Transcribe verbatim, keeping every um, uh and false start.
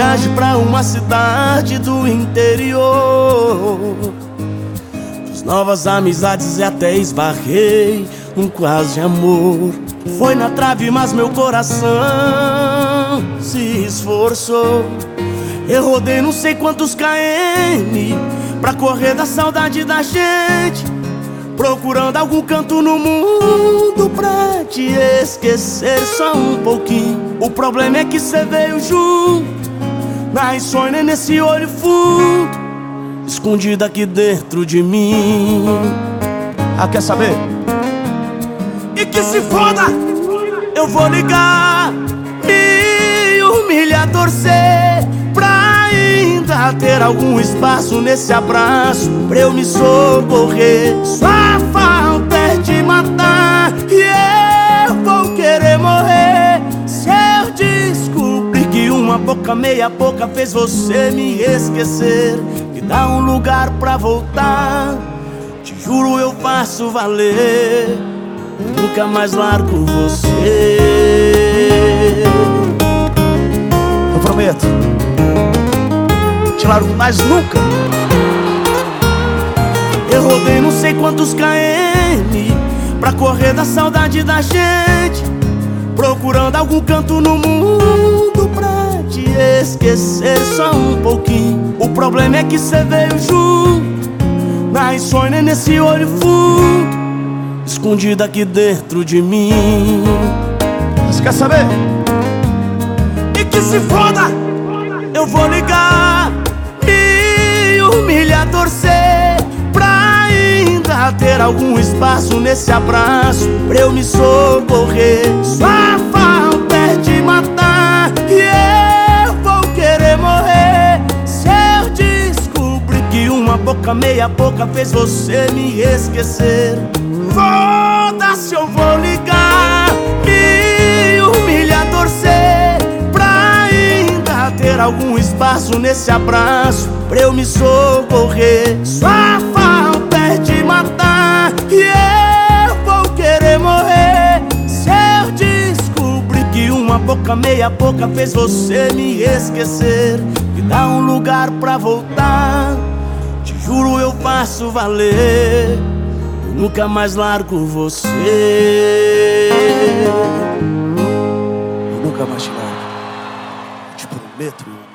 viagem pra uma cidade do interior. Fiz novas amizades e até esbarrei num quase amor. Foi na trave, mas meu coração se esforçou. Eu rodei não sei quantos km pra correr da saudade da gente, procurando algum canto no mundo pra te esquecer só um pouquinho. O problema é que cê veio junto, na insônia nesse olho fundo, escondido aqui dentro de mim. Ah, quer saber? E que se foda, eu vou ligar, me humilhar, torcer pra ainda ter algum espaço nesse abraço pra eu me socorrer. Sua falta é de matar e eu vou querer morrer se eu descobrir que uma boca meia boca fez você me esquecer. Me dá um lugar pra voltar, te juro eu faço valer, nunca mais largo você. Eu prometo, te largo mais nunca. Eu rodei não sei quantos km pra correr da saudade da gente, procurando algum canto no mundo pra te esquecer só um pouquinho. O problema é que cê veio junto, na insônia nesse olho fundo, escondido aqui dentro de mim. Você quer saber? E que se foda, eu vou ligar, me humilhar, torcer pra ainda ter algum espaço nesse abraço pra eu me socorrer. Sua falta é de matar e eu vou querer morrer se eu descobrir que uma boca meia boca fez você me esquecer. Foda-se, eu vou ligar, me humilhar, torcer pra ainda ter algum espaço nesse abraço pra eu me socorrer. Sua falta é de matar e eu vou querer morrer se eu descobrir que uma boca meia boca fez você me esquecer. Me dá um lugar pra voltar, te juro eu faço valer, nunca mais largo você. Eu nunca mais te largo, te prometo.